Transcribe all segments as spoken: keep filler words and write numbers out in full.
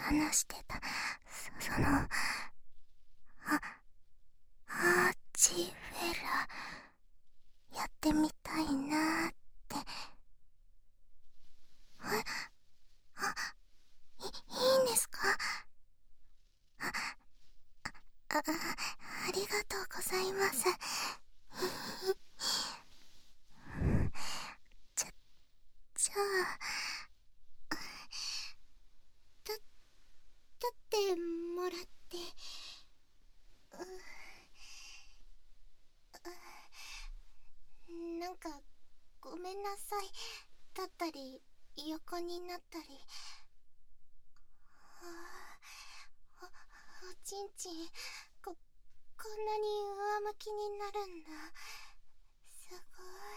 話してた、そ、その、あ、アーチフェラ、やってみたいなーって。え、あ、い、いいんですか？あ、あ、あ、ありがとうございます。じゃ、じゃあ、た、立ってもらって、なんか、ごめんなさい。立ったり、横になったり。お、おちんちん、こ、こんなに上向きになるんだ。すごい。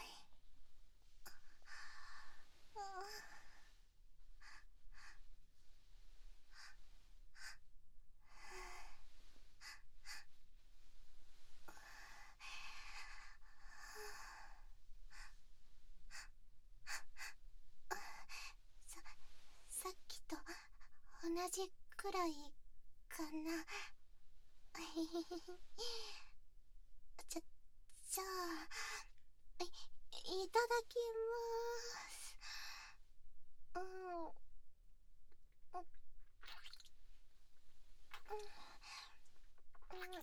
さ、さっきと同じくらいかな。じゃ、じゃあ、い、いただきまーす。うん。うん。うん。うん。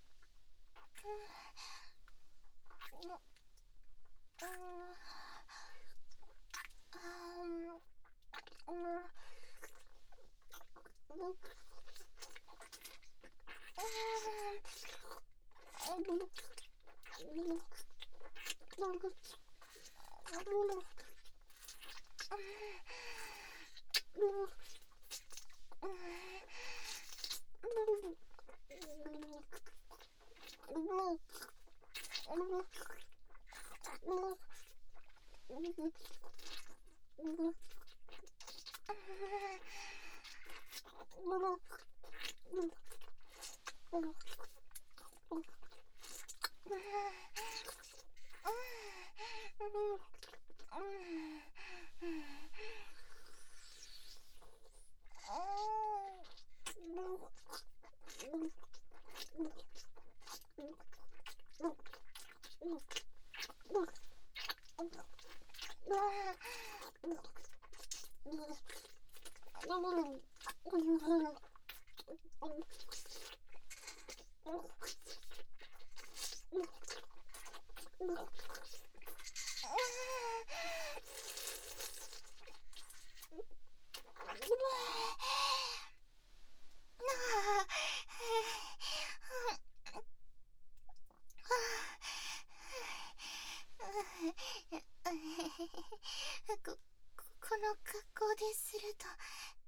こ、この格好ですると、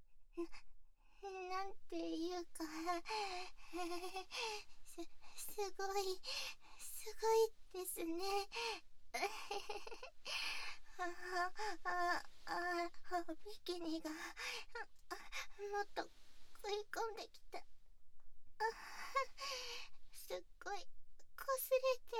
な、なんていうか、す、すごい、すごいですね。ああ、ああ、ビキニが、もっと食い込んできた。すっごい、こすれて、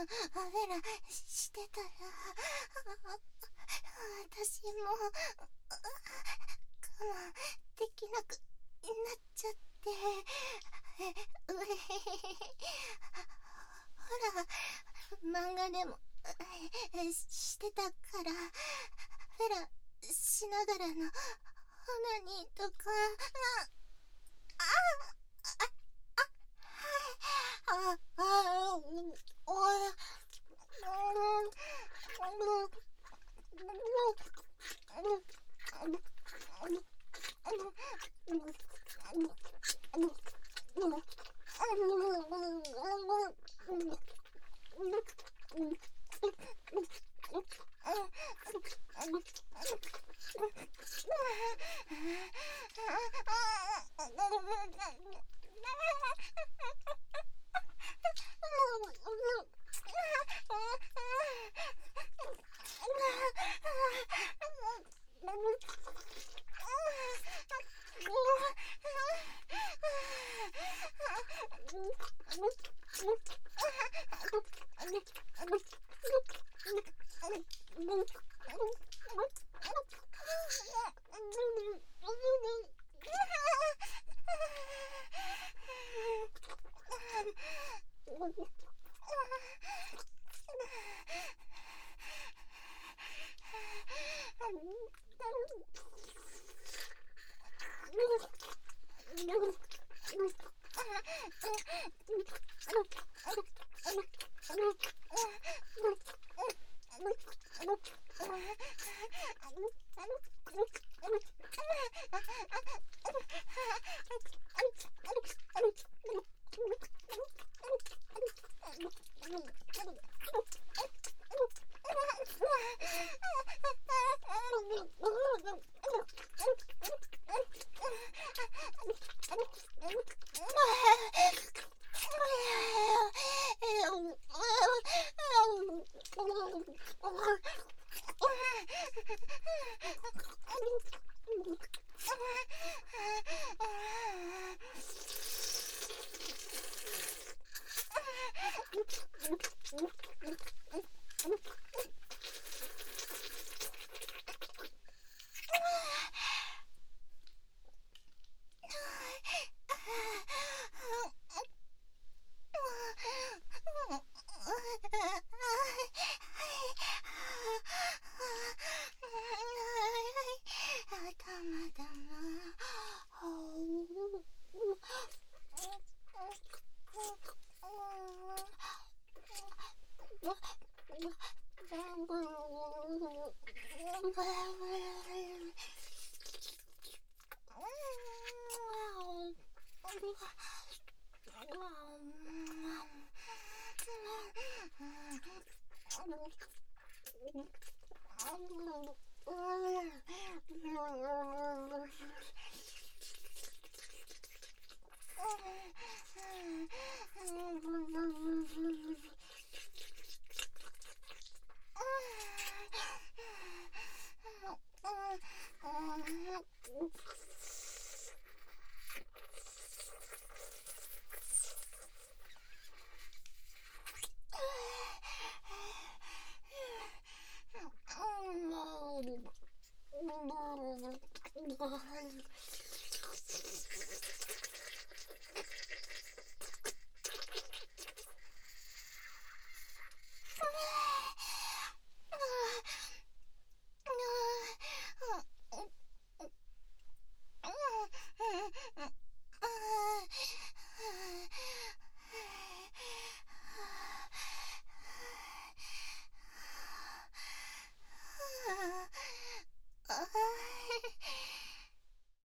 のアフェラしてたら私も我慢できなくなっちゃって、うえほら漫画でもしてたから、フェラしながらの花にとか、あああああおい